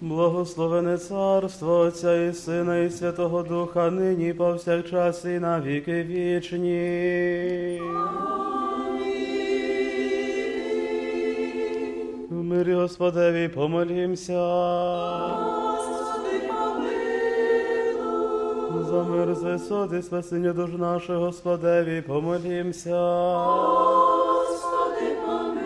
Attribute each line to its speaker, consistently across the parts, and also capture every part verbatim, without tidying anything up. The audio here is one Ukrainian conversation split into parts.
Speaker 1: Благословене царство Отця і Сина, і Святого Духа, нині і повсякчас, і на віки вічні. В мирі Господеві помолімся.
Speaker 2: Господи, помилуй.
Speaker 1: За мир, звесот і спасіння душ наших, Господеві помолімся.
Speaker 2: Господи, помилуй.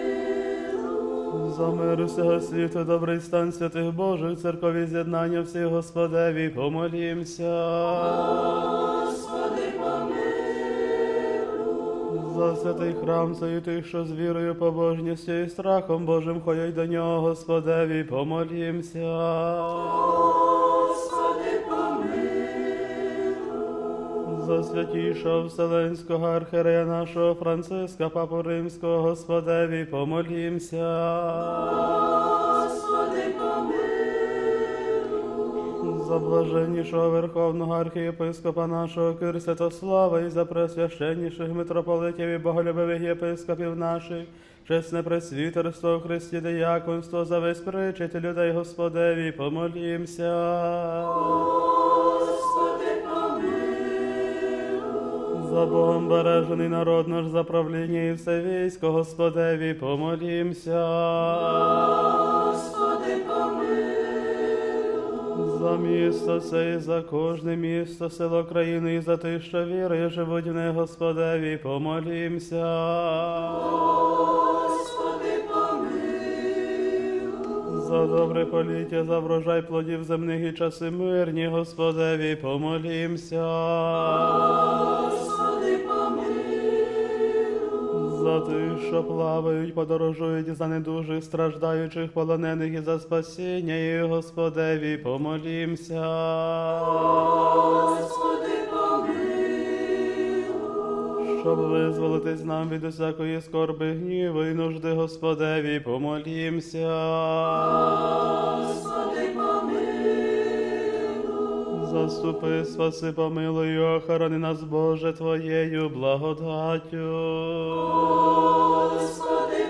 Speaker 1: За мир всього світу, добрий стан святих Божих, церкові з'єднання всіх, Господеві помолімся.
Speaker 2: Господи, помилуй.
Speaker 1: За святий храм, святих, що з вірою, побожністю і страхом Божим ходять до нього, Господеві помолімся.
Speaker 2: Господи, помилуй.
Speaker 1: За святішого Вселенського архиерея нашого Франциска, Папу Римського, Господеві помолімся.
Speaker 2: Господи, помилуй.
Speaker 1: За блаженнішого Верховного архієпископа нашого Кир Святослава і за пресвященніших митрополитів і боголюбивих єпископів наших, чесне пресвітерство в Христі, дияконство, за весь причет людей Господеві помолімся.
Speaker 2: Господи, помилуй.
Speaker 1: За Богом бережений народ наш, за правління і все військо, Господеві помолімся.
Speaker 2: Господи, помилуй.
Speaker 1: За місто це і за кожне місто, село, країни, і за тих, що вірує, живуть в них, Господеві помолімся.
Speaker 2: Господи, помилуй.
Speaker 1: За добре поліття, за врожай плодів земних і часи мирні, Господеві помолімся.
Speaker 2: Господи, помилуй.
Speaker 1: За тих, що плавають, подорожують, за недужих, страждаючих, полонених, і за спасіння їх, Господеві помолімся.
Speaker 2: Господи, помилуй.
Speaker 1: Щоб визволитись нам від усякої скорби, гніву і нужди, Господеві помолімся.
Speaker 2: Господи, помилуй.
Speaker 1: Заступи, спаси, помилуй, і охорони нас, Боже, Твоєю благодаттю.
Speaker 2: Господи,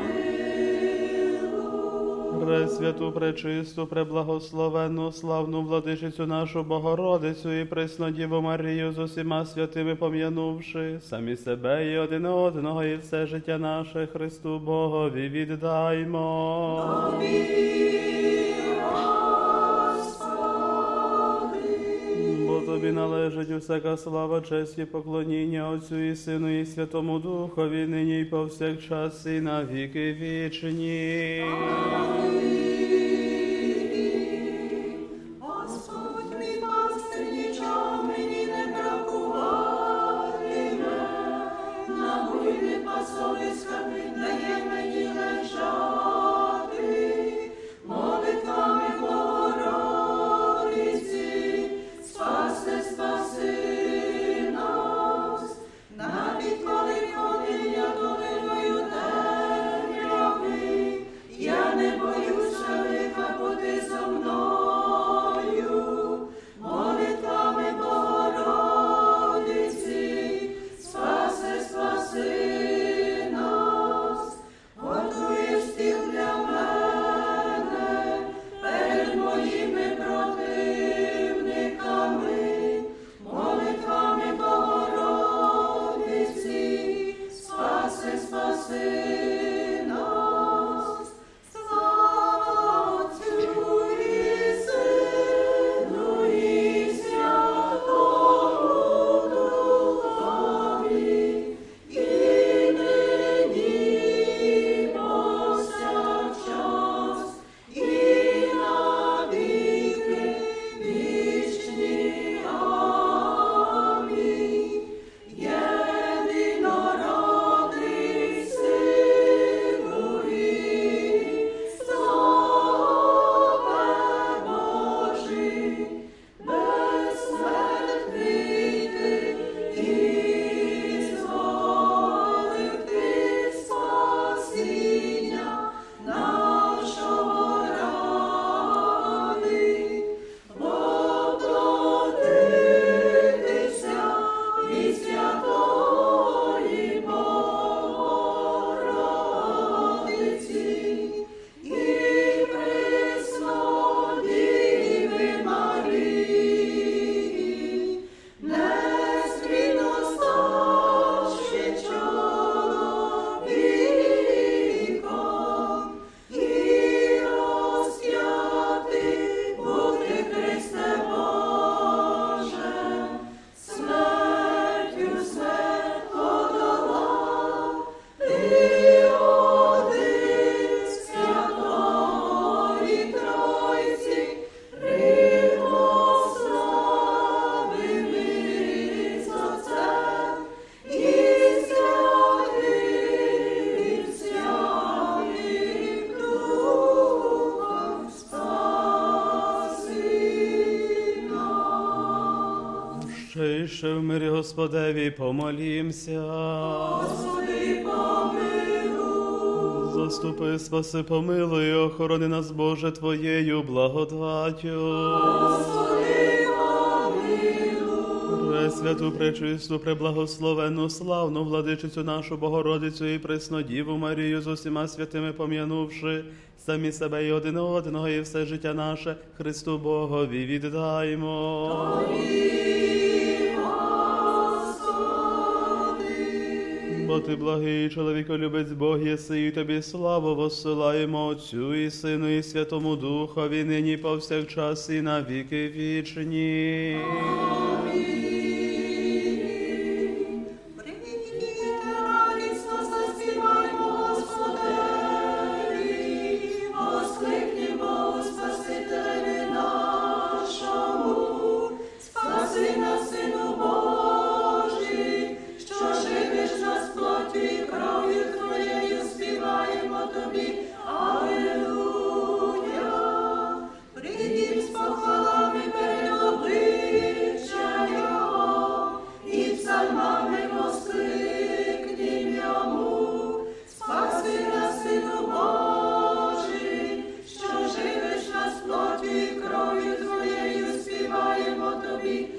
Speaker 2: помилуй.
Speaker 1: Пресвяту, пречисту, преблагословенну, славну владичицю нашу Богородицю і пресну Діву Марію з усіма святими пом'янувши, самі себе і один одного, і все життя наше Христу Богові віддаймо. Бо Тобі належить усяка слава, честь і поклоніння Отцю і Сину і Святому Духові, нині і повсякчас, і на віки вічні.
Speaker 2: Господь мій пастир, нічого мені не бракуватиме, на буйних пасовиськах дає мені лежати, молитвами Богородиці, спаси, спаси нас, навіть коли ходив я долиною темряви, я не боюся
Speaker 1: Ще і ще в мирі Господеві помолімся.
Speaker 2: Господи, помилуй.
Speaker 1: Заступи, спаси, помилуй, охорони нас, Боже, Твоєю благодаттю.
Speaker 2: Господи, помилуй.
Speaker 1: Пресвяту, пречисту, преблагословенну, славну владичицю нашу Богородицю і Преснодіву Марію з усіма святими пом'янувши, самі себе і один одного, і все життя наше Христу Богові віддаймо. Бо ти благий чоловіколюбець Бог єси, і тобі славу воссилаємо Отцю і Сину, і Святому Духові, нині повсякчас і на віки вічні.
Speaker 2: Привітніте, радісно заспіваймо Господеві, воскликнімо Богу Спасителеві нашому, спаси нас, Сину Божий, що живиш нас плоттю і кров'ю Твоєю, співаємо Тобі, Алілуя. Прийдім з похвалами перед обличчя Його, і псалмами воскликнім Йому. Спаси нас, Сину Божий, що живиш нас плоттю і кров'ю Твоєю, співаємо Тобі,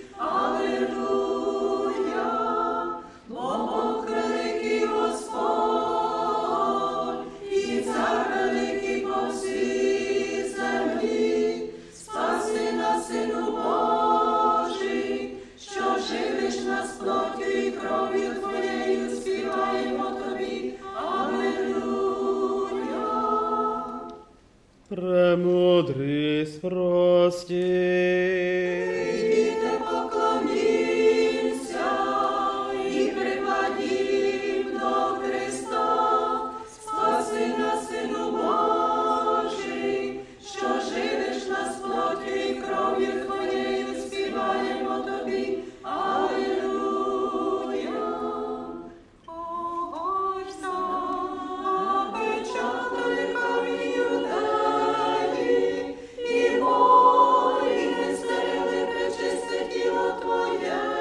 Speaker 2: Алілуя. Бо Бог великий Господь, і цар великий по всій землі. Спаси нас, Сину Божий, що живиш нас плоттю і кров'ю Твоєю, співаємо Тобі, Алілуя.
Speaker 1: Премудрість прості.
Speaker 2: Прийдіте, поклонімся і припадім до Христа. Спаси нас, Сину Божий, що живиш нас плоттю і кров'ю Твоєю, співаємо Тобі, Алілуя. Ось сам печатниками юдеї, і бої не стерегли пречисте тіло Твоє.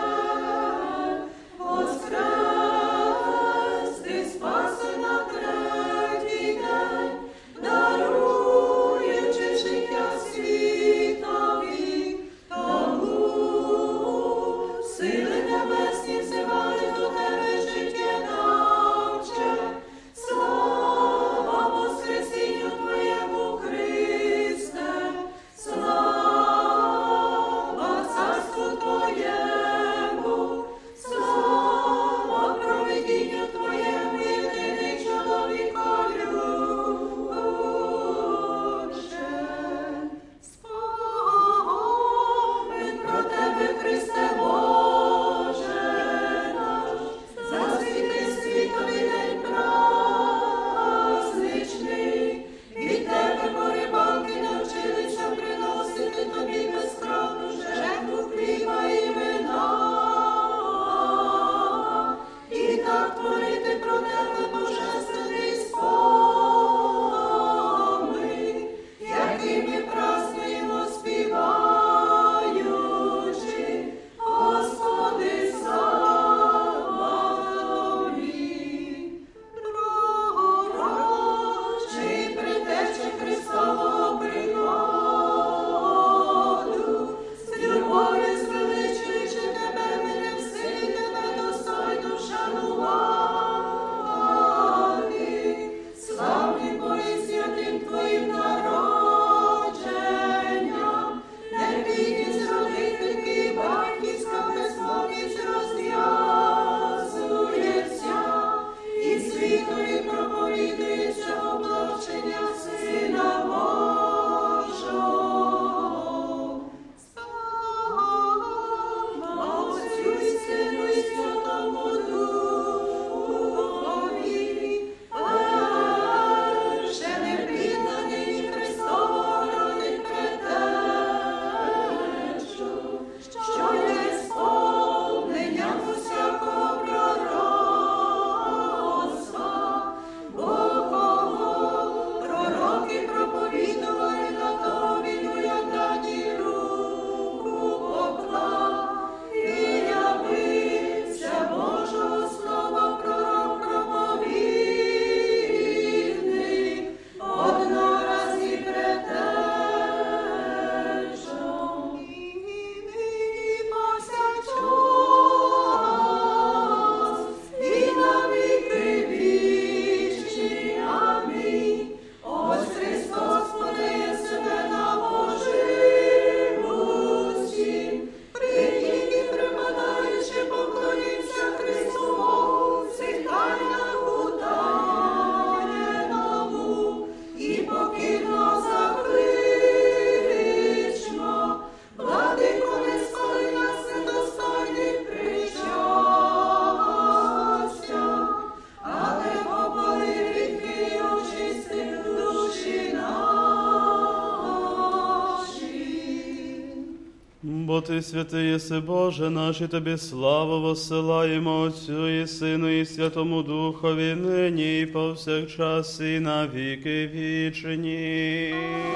Speaker 1: Бо Ти святий єси, Боже наш, і Тобі славу воссилаємо Отцю і Сину, і Святому Духові, нині і повсякчас, і на віки вічні.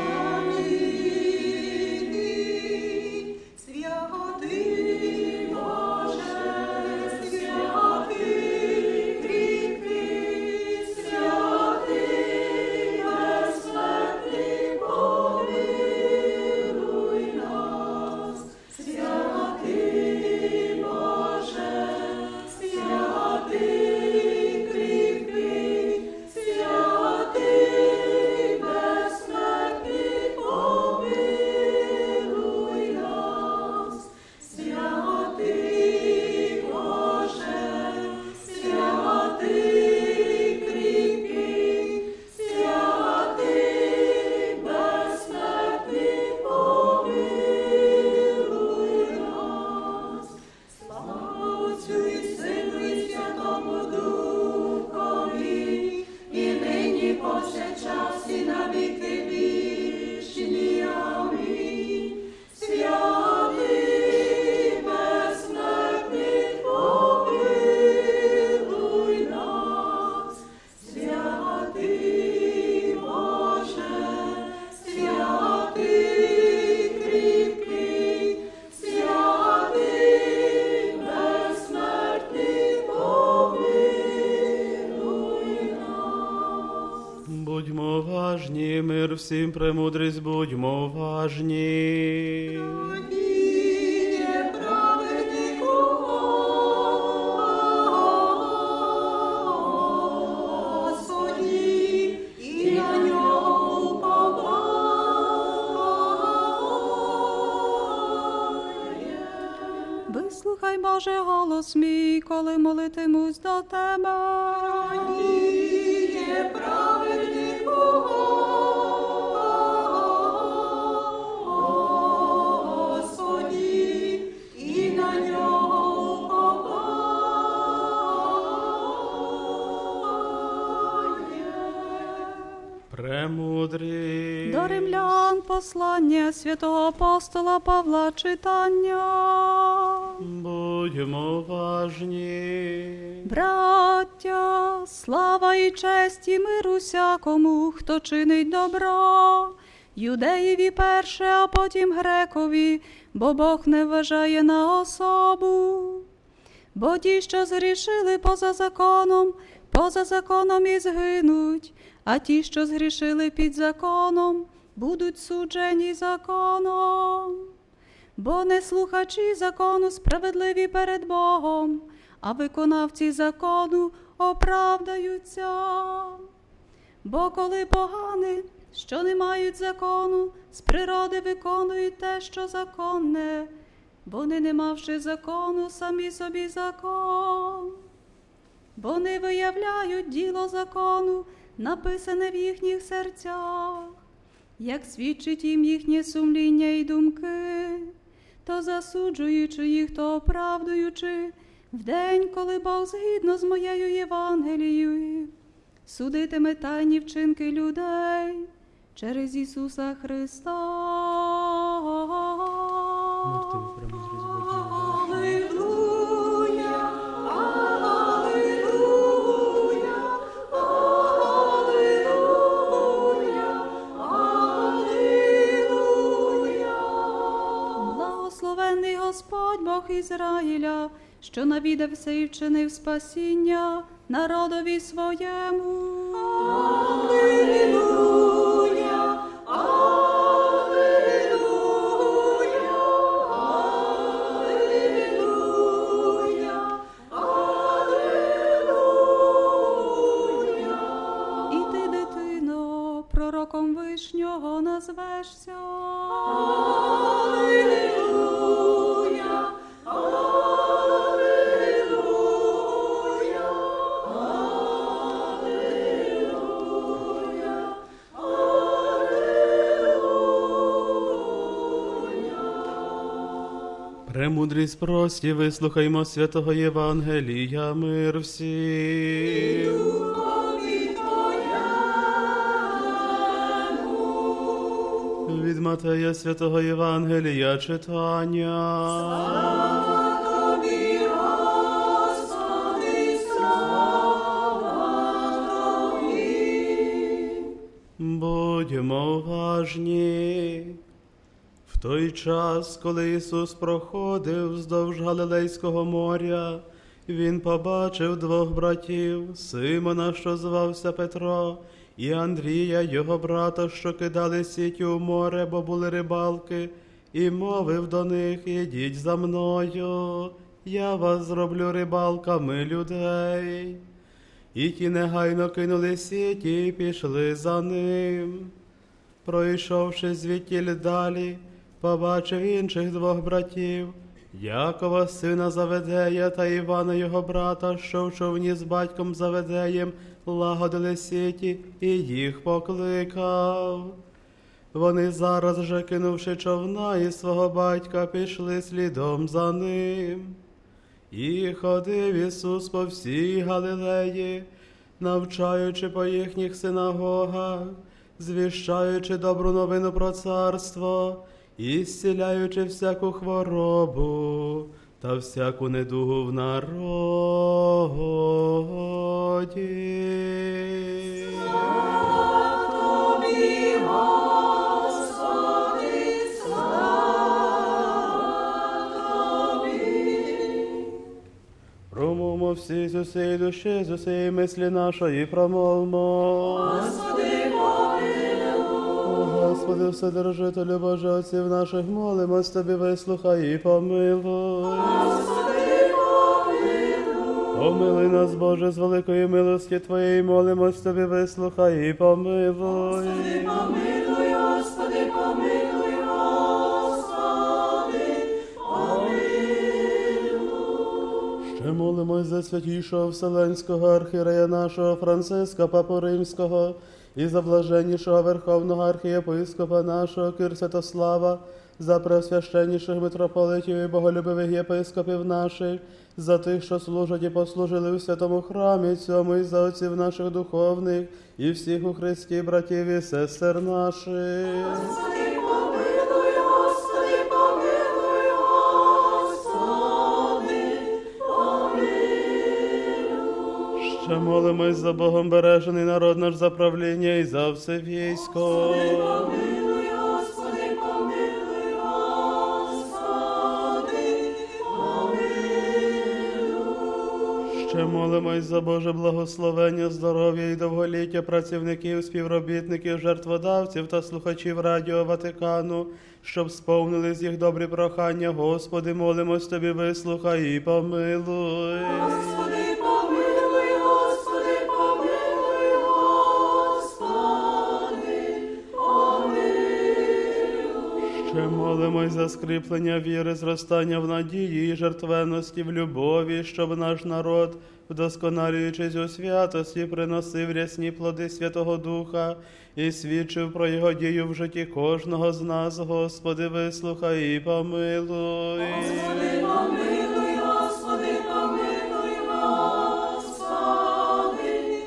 Speaker 2: Святий Боже, святий кріпкий, святий безсмертний, помилуй нас. Святий Боже, святий кріпкий, святий безсмертний, помилуй нас. Святий Боже, святий кріпкий, святий безсмертний, помилуй нас. Слава Отцю і Сину і Святому Духові, і нині повсякчас і на віки вічні. Амінь. Святий безсмертний, помилуй нас. Святий Боже, святий кріпкий, святий безсмертний, помилуй нас.
Speaker 1: Будьмо важні, мир всім, премудрість, будьмо важні.
Speaker 2: Є праведнику Господі, і на нього уповає.
Speaker 3: Вислухай, Боже, голос мій, коли молитимусь до Тебе.
Speaker 2: Є праведнику Господі, і на нього уповає.
Speaker 1: Премудрі.
Speaker 3: До римлян послання святого апостола Павла читання.
Speaker 1: Будьмо важні.
Speaker 3: Браття, слава і честь і мир усякому, хто чинить добро. Юдеєві перше, а потім грекові, бо Бог не вважає на особу. Бо ті, що згрішили поза законом, поза законом і згинуть, а ті, що згрішили під законом, будуть суджені законом. Бо не слухачі закону справедливі перед Богом, а виконавці закону оправдаються. Бо коли погани, що не мають закону, з природи виконують те, що законне, вони, не мавши закону, самі собі закон. Вони виявляють діло закону, написане в їхніх серцях, як свідчить їм їхнє сумління і думки, то засуджуючи їх, то оправдуючи, в день, коли Бог згідно з моєю Євангелією судитиме тайні вчинки людей через Ісуса Христа.
Speaker 1: Мертві, премудрість, будьмо важні.
Speaker 2: Алілуя, алілуя, алілуя, алілуя.
Speaker 3: Благословенний Господь Бог Ізраїля, що навідався і вчинив спасіння народові своєму.
Speaker 2: Алілуя, алілуя, алілуя, алілуя.
Speaker 3: І ти, дитино, пророком вишнього назвешся.
Speaker 2: Алілуя, алілуя, алілуя, алілуя.
Speaker 1: Премудрість прості, вислухаймо святого Євангелія, мир всім.
Speaker 2: Духові Твоєму.
Speaker 1: Від Матея святого Євангелія читання.
Speaker 2: Тобі, Господи, слава Тобі.
Speaker 1: Будьмо уважні. В той час, коли Ісус проходив вздовж Галилейського моря, Він побачив двох братів, Симона, що звався Петро, і Андрія, його брата, що кидали сіті у море, бо були рибалки, і мовив до них: «Ідіть за мною, я вас зроблю рибалками людей». І ті негайно кинули сіті і пішли за ним. Пройшовши звідтіль далі, побачив інших двох братів, Якова, сина Заведея, та Івана, його брата, що в човні з батьком Заведеєм лагодили сіті, і їх покликав. Вони зараз же, кинувши човна і свого батька, пішли слідом за ним. І ходив Ісус по всій Галилеї, навчаючи по їхніх синагогах, звіщаючи добру новину про царство, і зціляючи всяку хворобу та всяку недугу в народі.
Speaker 2: Тобі, Господи, слава Тобі.
Speaker 1: Промовмо всі з усієї душі, з усієї мислі нашої промовмо.
Speaker 2: Господи, помилуй.
Speaker 1: Господи, Вседержителю Боже, отців наших, молимось Тобі, вислухай і помилуй.
Speaker 2: Господи, помилуй.
Speaker 1: Помилуй нас, Боже, з великої милості Твоєї, молимось Тобі, вислухай і помилуй.
Speaker 2: Господи, помилуй, Господи, помилуй, Господи, помилуй.
Speaker 1: Ще молимось за святішого Вселенського архієрея нашого Франциска, Папу Римського, і за блаженнішого Верховного архієпископа нашого Кир Святослава, за преосвященніших митрополитів і боголюбивих єпископів наших, за тих, що служать і послужили в святому храмі цьому, і за отців наших духовних, і всіх у Христі братів і сестер наших.
Speaker 2: Господи, помилуй, Господи, помилуй, Господи, помилуй.
Speaker 1: Ще молимось за Богом бережений народ наш, за правління і за все військо.
Speaker 2: Помилуй, Господи, помилуй, Господи, помилуй.
Speaker 1: Ще молимось за Боже благословення, здоров'я і довголіття працівників, співробітників, жертводавців та слухачів Радіо Ватикану, щоб сповнились їх добрі прохання. Господи, молимось Тобі, вислухай і помилуй.
Speaker 2: Господи, помилуй, Господи, помилуй, Господи, помилуй.
Speaker 1: Ще молимось за скріплення віри, зростання в надії і жертвенності в любові, щоб наш народ, вдосконалюючись у святості, приносив рясні плоди Святого Духа і свідчив про його дію в житті кожного з нас. Господи, вислухай і помилуй.
Speaker 2: Господи, помилуй, Господи, помилуй, Господи,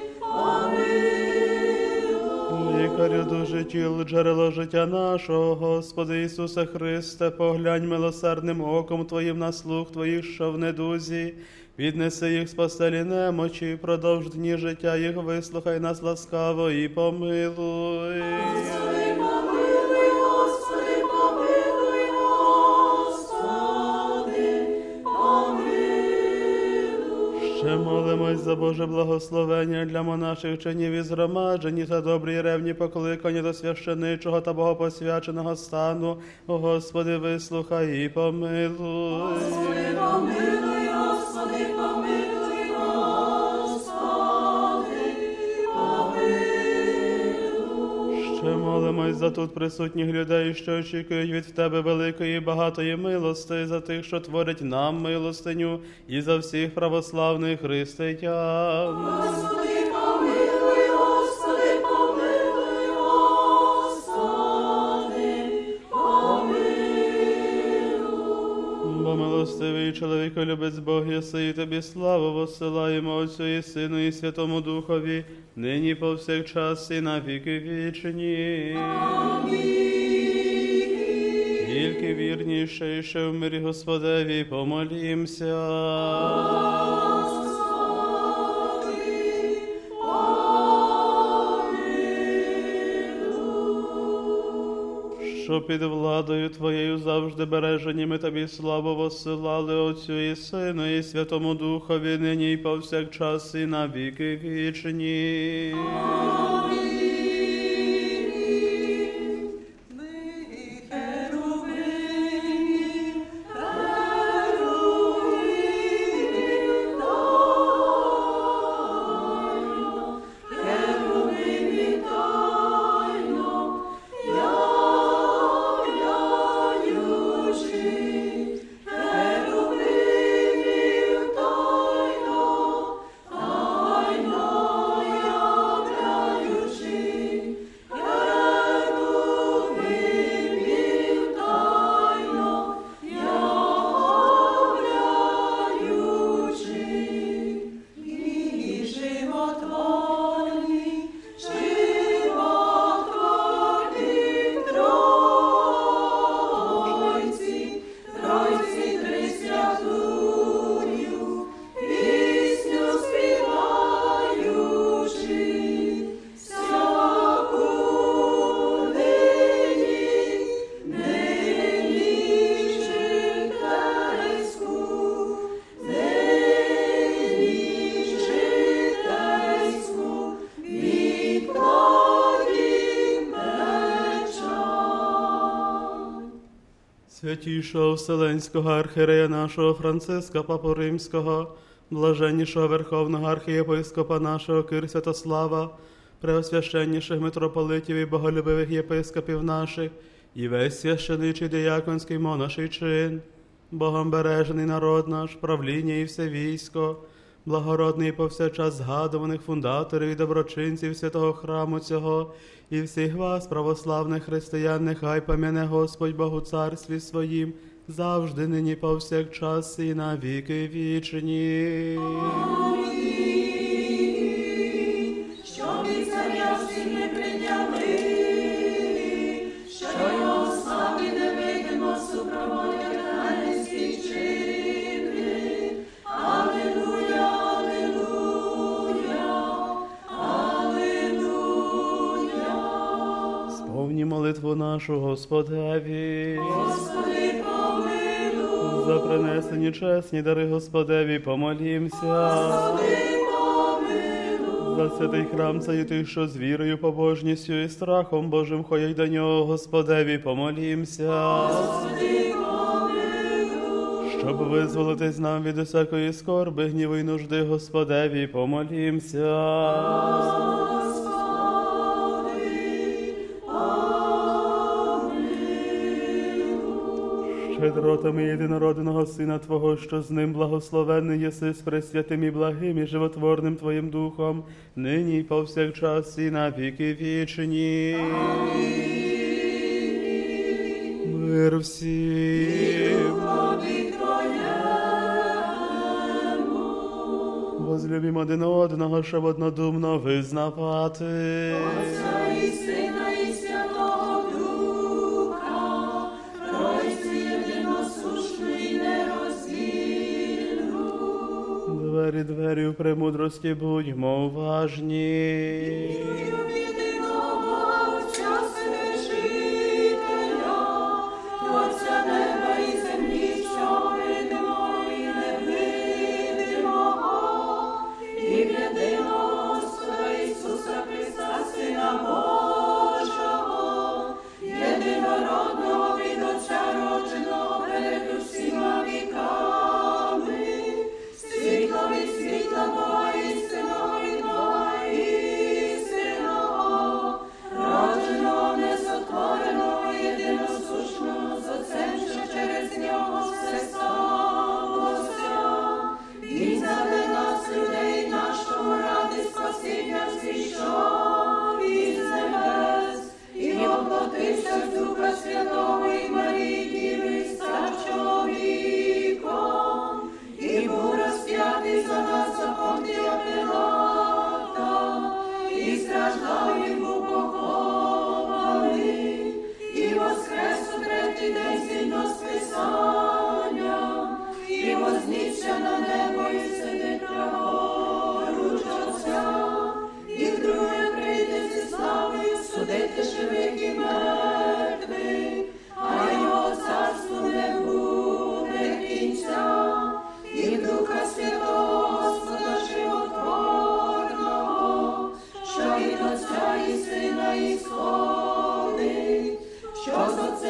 Speaker 2: помилуй.
Speaker 1: Лікарю душі тіл, джерело життя нашого, Господи Ісусе Христе, поглянь милосердним оком Твоїм на слух Твоїх, що в недузі, віднеси їх з постелі немочі, продовж дні життя їх, вислухай нас ласкаво і помилуй.
Speaker 2: Господи, помилуй, Господи, помилуй, Господи, помилуй.
Speaker 1: Ще молимось за Боже благословення для монаших чинів і згромаджені та добрі і ревні покликання до священичого та богопосвяченого стану. Господи, вислухай і помилуй.
Speaker 2: Господи, помилуй, Господи, помилуй, Господи, помилуй.
Speaker 1: Ще молимось за тут присутніх людей, що очікують від Тебе великої і багатої милости, за тих, що творять нам милостиню, і за всіх православних християн.
Speaker 2: Господи, помилуй, Господи, помилуй, Господи, помилуй.
Speaker 1: Бо милостивий чоловіко любець Бог єси, і Тобі славу воссилаємо Отцю і Сину і Святому Духові, нині повсякчас і на віки вічні.
Speaker 2: Амінь.
Speaker 1: найвірніше, ще в мирі Господеві, помолімся. Що під владою Твоєю завжди бережені ми Тобі славу воссилали Отцю і Сину, і Святому Духові, нині і повсякчас, і на віки вічні. Святішого Вселенського архієрея нашого Франциска, Папу Римського, блаженнішого Верховного архієпископа нашого Кир Святослава, преосвященніших митрополитів і боголюбивих єпископів наших, і весь священичий дияконський монаший чин, Богом бережений народ наш, правління і все військо, благородний і повсякчас згадуваних фундаторів і доброчинців святого храму цього, і всіх вас, православних християн, нехай пом'яне Господь Бог у царстві своїм, завжди, нині, повсякчас, і на віки вічні.
Speaker 2: Щоб і царя всі не прийняли, що його слави не видимо супроводять ангельські чини. Алілуя, алілуя, алілуя.
Speaker 1: Сповні молитву нашу Господеві.
Speaker 2: Господи, помилуй.
Speaker 1: За принесені чесні дари Господеві помолімся.
Speaker 2: Господи,
Speaker 1: За святий храм цей тих, що з вірою, побожністю і страхом Божим ходять до нього, Господеві помолімся.
Speaker 2: Господи, помилуй.
Speaker 1: Щоб визволитись нам від усякої скорби, гніву й нужди, Господеві помолімся. Щедротами єдинородного Сина Твого, що з ним благословенний єси з пресвятим і благим і животворним Твоїм Духом, нині й повсякчас і на віки вічні. Мир всім. Возлюбім один одного, щоб однодумно визнавати.
Speaker 2: Отця і Сина, і Святого Духа, Тройці єдиносушну і нероздільну.
Speaker 1: Двері, двері в премудрості будьмо уважні.
Speaker 2: Вірю в єдиного Бога, Отця Вседержителя, Творця неба і землі, всього видимого і невидимого, і в єдиного Господа Ісуса Христа, Сина Божого, єдинородного від Отця родженого перед усіма віками, світло від світла Бога істинного від Бога істинного,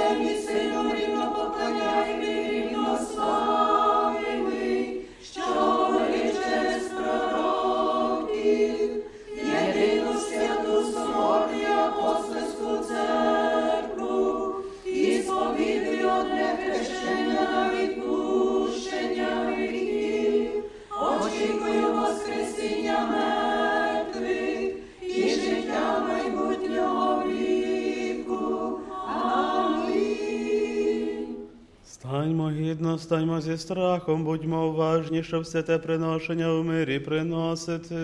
Speaker 2: Отцем і Сином рівно поклоняємо і рівно славимо, що говорить через пророків, єдину святу соборну і апостольську церкву, і сповідую одне хрещення на відпущення гріхів, очікую воскресіння мертвих і життя майбутнього віку. Амінь.
Speaker 1: Станьмо гідно, станьмо зі страхом, будьмо уважні, щоб все те приношення в мирі приносити.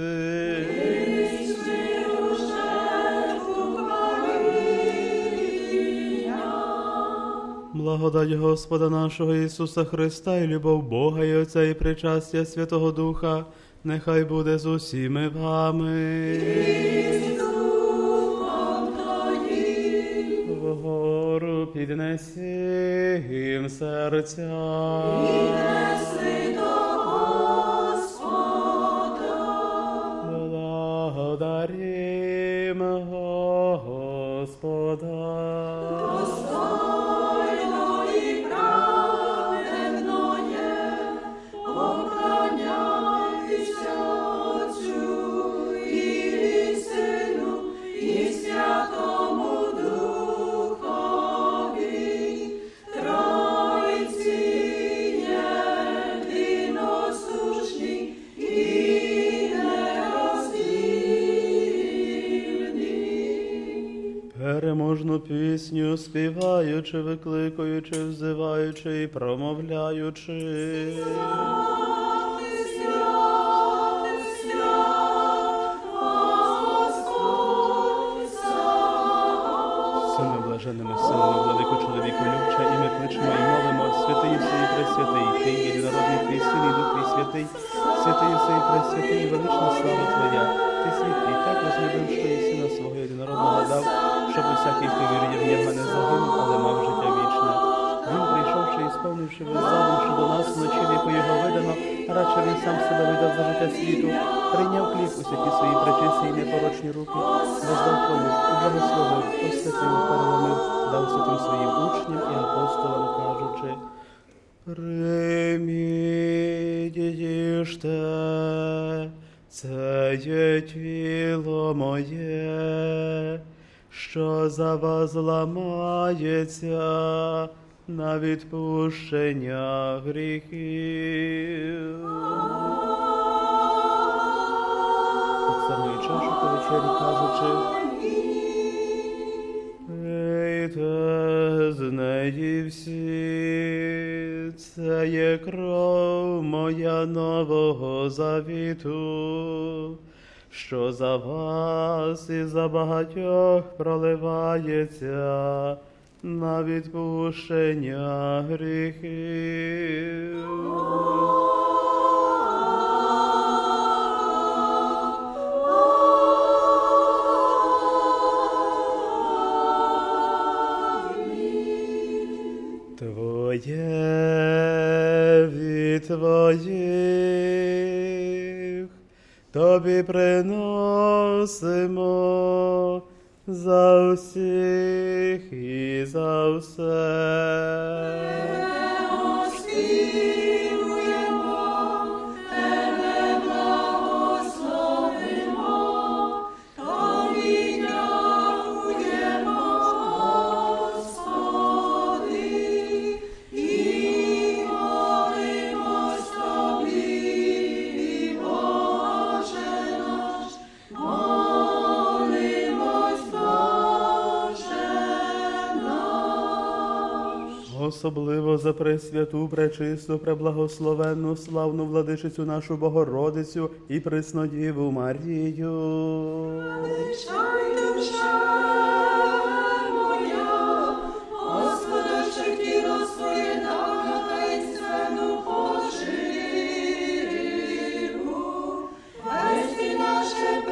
Speaker 1: Благодать Господа нашого Ісуса Христа і любов Бога і Отця і причастя Святого Духа, нехай буде з усіми вами. Вгору піднесім серця.
Speaker 2: Піднеси до Господа.
Speaker 1: Благодарим Господа.
Speaker 2: Достойно і праведно є поклонятися Отцю і Сину і Святому Духові, Тройці єдиносушній і нероздільній.
Speaker 1: Переможну пісню співаючи, викликаючи, взиваючи і промовляючи.
Speaker 2: Святий, святий, свят, Господь сам.
Speaker 1: Сими блаженними силами, владико чоловіку любче, і ми кличемо і молимо, святий Єсей Пресвятий, Ти єдинородний Твій Син і Дух Твій Святий, святий Єсей Пресвятий, і велична слава Твоя, Ти святий, так возлюбив, що і Сина свого єдинородного дав, щоб усякий, хто вірує в Нього, не загинув, але мав життя вічне. Він, прийшовши і сповнивши весь задум, що до нас вночі, в яку його видано, а радше він сам себе видав за життя світу, прийняв хліб у святі свої пречисті і непорочні руки, роздав хвалу і благословив, освятив, переломив, дав святим своїм учням і апостолам, кажучи: «Прийміть, їжте, це є тіло моє, що за вас ламається на відпущення гріхів». Так само і чашу по вечері кажучи: «Пийте з неї всі, це є кров моя нового завіту, що за вас і за багатьох проливається на відпущення гріхів». Твоє від твоїх тобі приносимо за всіх і за все.
Speaker 2: Оспівуємо, Тебе благословимо, Тобі дякуємо, Господи, і молимось Тобі, Боже наш, молимось, Боже наш.
Speaker 1: Особливо за пресвяту, пречисту, преблагословенну, славну владичицю нашу Богородицю і Преснодіву Марію.
Speaker 2: Вишай душа моя, Господа, що тіло своє дав на таїнственну поживу. Весь ти наше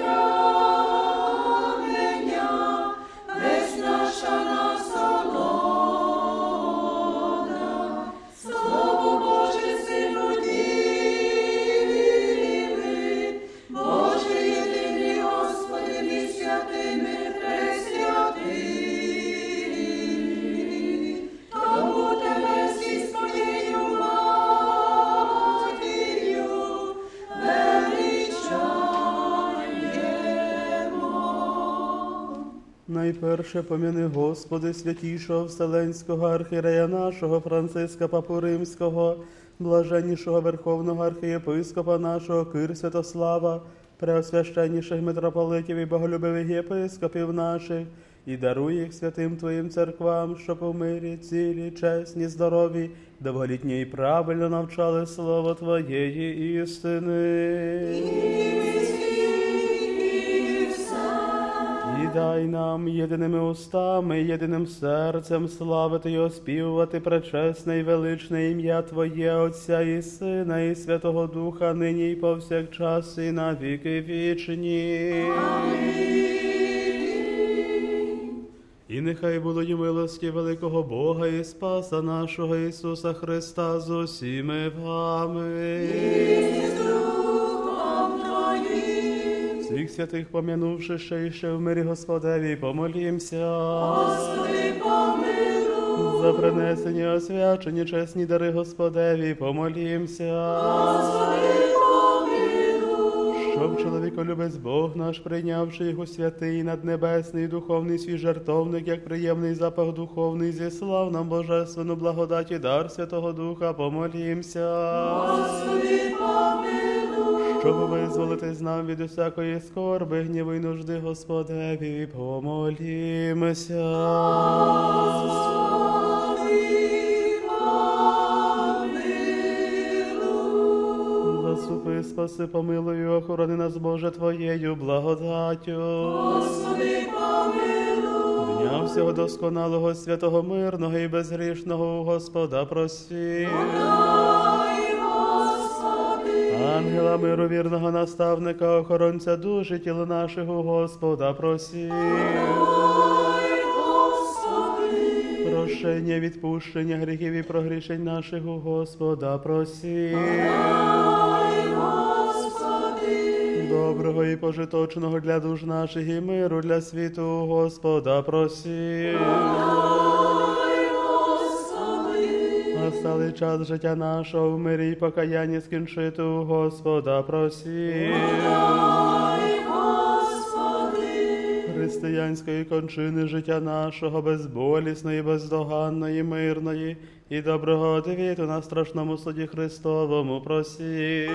Speaker 2: прагнення, весь наша насолода. Слово Боже, Сину Діви, Боже єдиний, Господи, мій святий,
Speaker 1: Найперше пом'яни, Господи, святішого Вселенського архієрея нашого Франциска Папу Римського, блаженнішого Верховного архієпископа нашого Кир Святослава, преосвященніших митрополитів і боголюбивих єпископів наших, і даруй їх святим Твоїм церквам, щоб у мирі, цілі, чесні, здорові, довголітні і правильно навчали слово Твоєї істини. І дай нам єдиними устами, єдиним серцем славити і оспівувати пречесне і величне ім'я Твоє, Отця і Сина, і Святого Духа, нині і повсякчас, і на віки вічні. І нехай було й милості великого Бога і Спаса нашого Ісуса Христа з усіми вами. Всіх святих пом'янувши ще і ще в мирі Господеві, помолімся.
Speaker 2: Господи, помилуй.
Speaker 1: За принесені, освячені, чесні дари Господеві, помолімся.
Speaker 2: Господи, помилуй.
Speaker 1: Щоб чоловіколюбець Бог наш, прийнявши його святий, наднебесний, духовний свій жертовник, як приємний запах духовний, зіслав нам божественну благодать і дар Святого Духа, помолімся.
Speaker 2: Господи, помилуй.
Speaker 1: Щоб визволитись нам від усякої скорби, гніву й нужди, Господеві, помолімося. Заступи, спаси, помилуй, і охорони нас, Боже, Твоєю благодаттю.
Speaker 2: Господи, помилуй.
Speaker 1: Дня всього досконалого, святого, мирного і безгрішного у Господа просі. Ангела миру, вірного наставника, охоронця душ і тіл наших у Господа просі. Прощення, відпущення гріхів і прогрішень наших у Господа просі. Доброго і пожиточного для душ наших і миру для світу у Господа просі. Насталий час життя нашого в мирі і покаянні скінчити у Господа просі. Християнської кончини життя нашого, безболісної, бездоганної, мирної і доброго одвіту на страшному суді Христовому просі.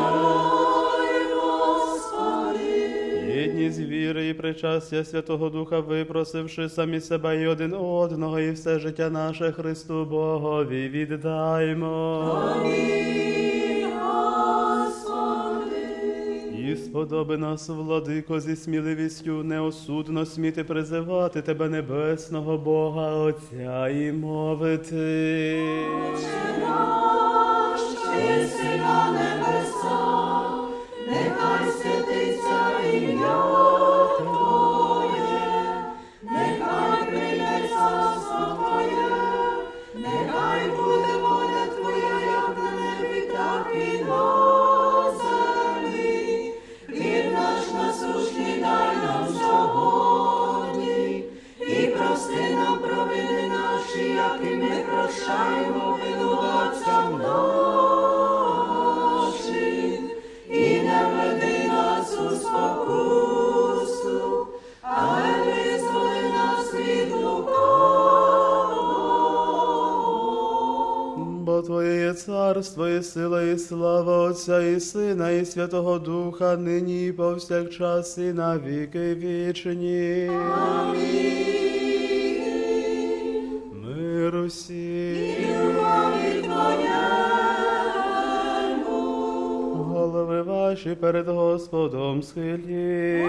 Speaker 1: Єдність віри і причастя Святого Духа, випросивши самі себе і один одного, і все життя наше Христу Богові віддаймо.
Speaker 2: Амінь, Господи.
Speaker 1: І сподоби нас, Владико, зі сміливістю неосудно сміти призивати Тебе, небесного Бога, Отця, і мовити.
Speaker 2: Отче наш, що єси на небесах, нехай святиться ім'я Твоє, нехай прийде царство Твоє, нехай буде воля Твоя, як на небі, так і на землі. Хліб наш насущний дай нам сьогодні, і прости нам провини наші, як і ми прощаємо винуватцям нашим. І не веди нас у спокусу, але визволи нас від лукавого.
Speaker 1: Бо Твоє є царство, і сила, і слава Отця, і Сина, і Святого Духа, нині і повсякчас, і на віки вічні.
Speaker 2: Амінь.
Speaker 1: Мир усім.
Speaker 2: І любові Твоєму.
Speaker 1: Голови ваші перед Господом схилі.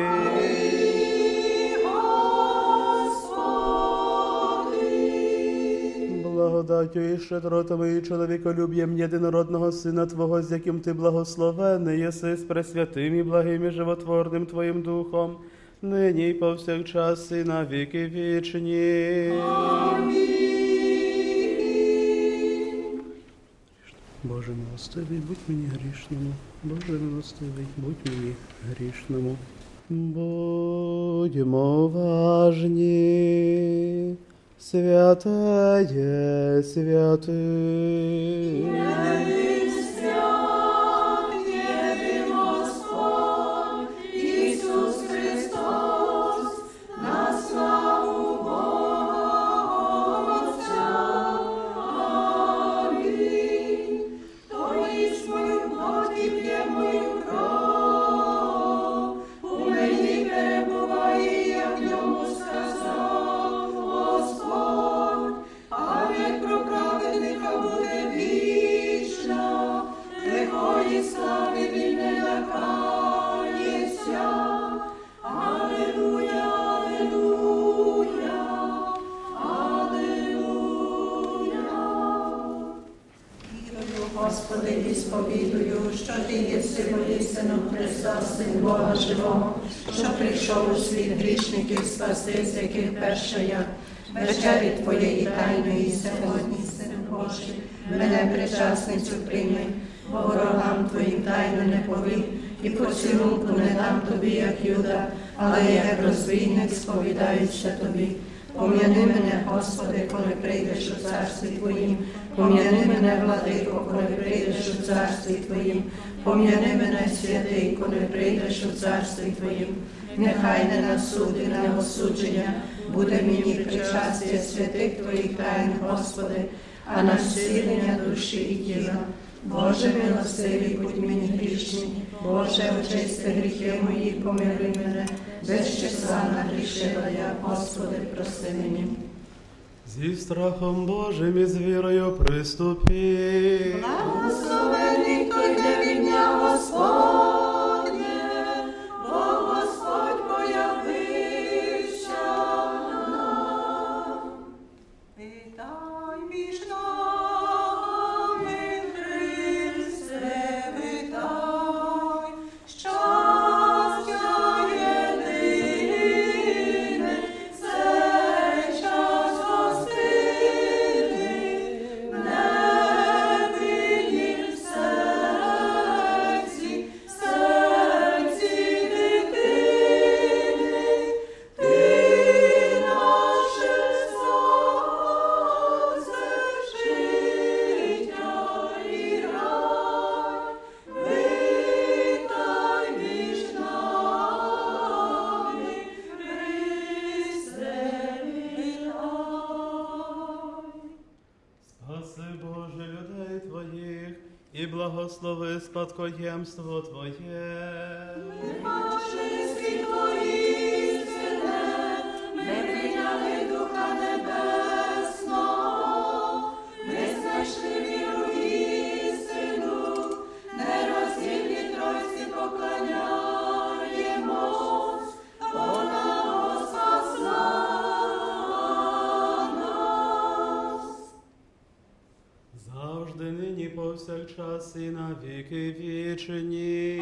Speaker 1: Благодаттю і щедротами і чоловіколюб'ям єдинородного Сина Твого, з яким Ти благословений єси, з пресвятим і благим і животворним Твоїм Духом, нині й повсякчас, і на віки вічні. Боже милостивий, будь мені грішному, Боже милостивий, будь мені грішному. Будьмо уважні, святеє святих.
Speaker 2: Єдин Господь, Ісус Христос, на славу Господи, і сповідую, що Ти єси воістину Христос, Син Бога живого, що прийшов у світ грішників спасти, з яких перша я. Вечері Твоєї тайної сьогодні, Син Божий, мене причасницю прийми, ворогам Твоїм тайну не повій, і поцілунку не дам Тобі, як Юда, але як розбійник сповідаюся Тобі. Пом'яни мене, Господи, коли прийдеш у царстві Твоїм, пом'яни мене, Владико, коли прийдеш у царстві Твоїм, пом'яни мене, святий, коли прийдеш у царстві Твоїм. Нехай не на суд і на осудження буде мені причастя святих Твоїх тайн, Господи, а на зцілення душі і тіла. Боже милостивий, будь мені грішний, Боже, очисти гріхи мої, помилуй мене, без числа нагрішила я, Господи, прости мені.
Speaker 1: Зі страхом Божим і з вірою приступи.
Speaker 2: Благословений, хто йде в ім'я Господнє, бо Господь появився нам. Вітай між нами, Христе, вітай, щастя єдине, цей час гостинний, невиннім в серці, серці дитини, Ти наше сонце, життя і рай, витай між нами, Христе, вітай.
Speaker 1: Спаси, Боже, людей Твоїх, і благослови спадкоємство Твоє.
Speaker 2: Бачили світло істине, ми прийняли Духа Небесного, ми знайшли віру в істину, нероздільній Тройці поклоняємось, вона спасла нас.
Speaker 1: Завжди, нині, повсякчас і на віки вічні.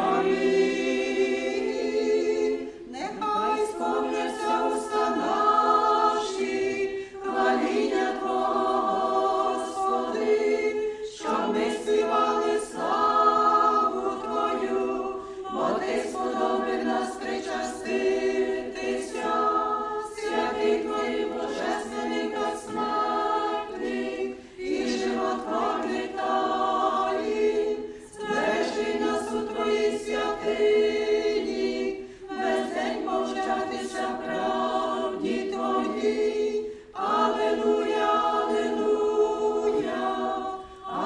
Speaker 2: Нехай сповняться уста наші, хваління Твого, Господи, щоб ми співали славу Твою, бо Ти сподобив нас причаститися, святий Твоїх божественних та смертних і животворних таїн, збережи нас у Твоїй святині, весь день повчатися правді Твоїй. Алілуя, алілуя,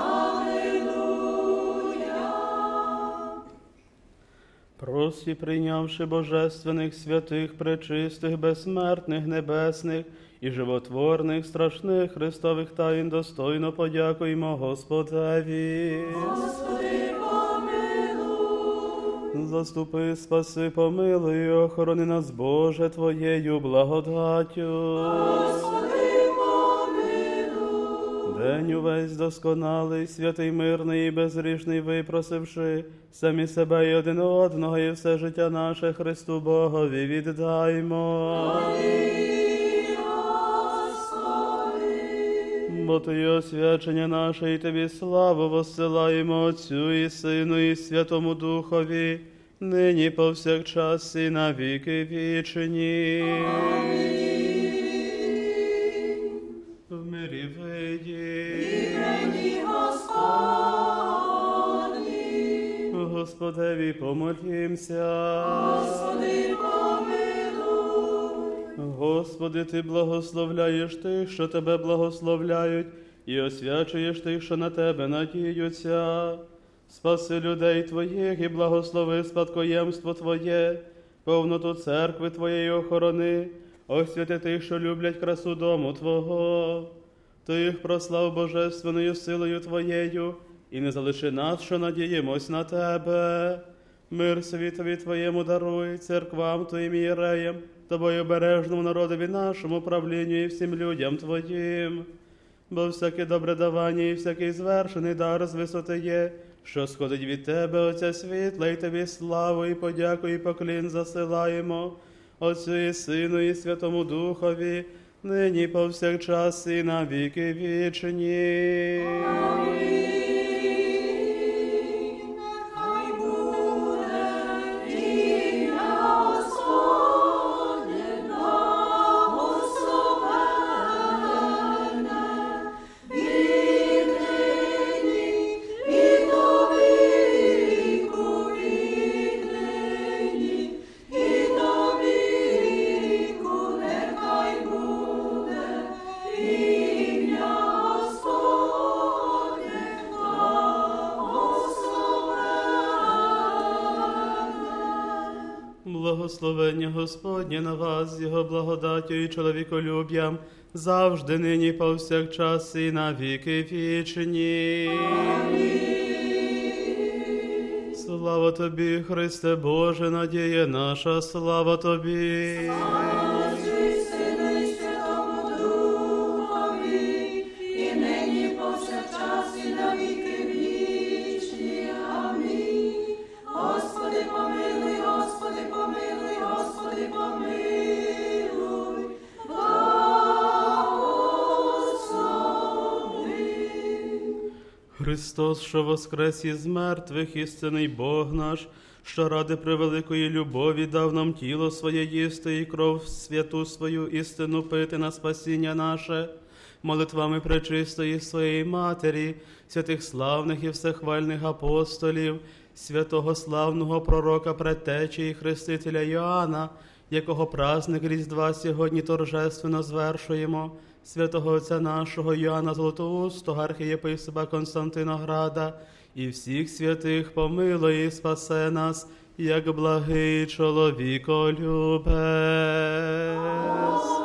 Speaker 2: алілуя.
Speaker 1: Прості, прийнявши божественних, святих, пречистих, безсмертних, небесних і животворних, страшних Христових таїн, достойно подякуємо Господеві.
Speaker 2: Господи, помилуй.
Speaker 1: Заступи, спаси, помилуй, і охорони нас, Боже, Твоєю благодаттю.
Speaker 2: Господи, помилуй.
Speaker 1: День увесь досконалий, святий, мирний і безгрішний, випросивши самі себе і один одного, і все життя наше Христу Богові віддаймо. Бо Ти є освячення наше, і Тобі славу воссилаємо Отцю і Сину, і Святому Духові, нині повсякчас і на віки вічні. В мирі вийді.
Speaker 2: Імені Господні.
Speaker 1: Господеві помолімся.
Speaker 2: Господи, помилуй.
Speaker 1: Господи, Ти благословляєш тих, що Тебе благословляють, і освячуєш тих, що на Тебе надіються. Спаси людей Твоїх і благослови спадкоємство Твоє, повноту церкви Твоєї охорони, освяти тих, що люблять красу дому Твого. Тих прослав божественною силою Твоєю, і не залиши нас, що надіємось на Тебе. Мир світові Твоєму даруй, церквам Твоїм ієреям, Тобою бережному народові нашому, правлінню і всім людям Твоїм. Бо всяке добре давання і всякий звершений дар з висоти є, що сходить від тебе, Отця світла, і тобі славу, і подяку, і поклін засилаємо, Отцю і Сину, і Святому Духові, нині повсякчас і на віки вічні. Благословення Господнє на вас, з Його благодаттю і чоловіколюб'ям, завжди, нині, повсякчас і на віки вічні. Слава тобі, Христе Боже, надія наша, слава тобі. Христос, що воскрес із мертвих, істинний Бог наш, що ради превеликої любові дав нам тіло своє їсти і кров святу свою істину пити на спасіння наше, молитвами пречистої своєї Матері, святих славних і всехвальних апостолів, святого славного пророка предтечі і хрестителя Йоанна, якого праздник Різдва сьогодні торжественно звершуємо, святого Отця нашого Йоанна Златоустого, архієпископа Константинограда, і всіх святих помилуй і спасе нас, як благий чоловіколюбець.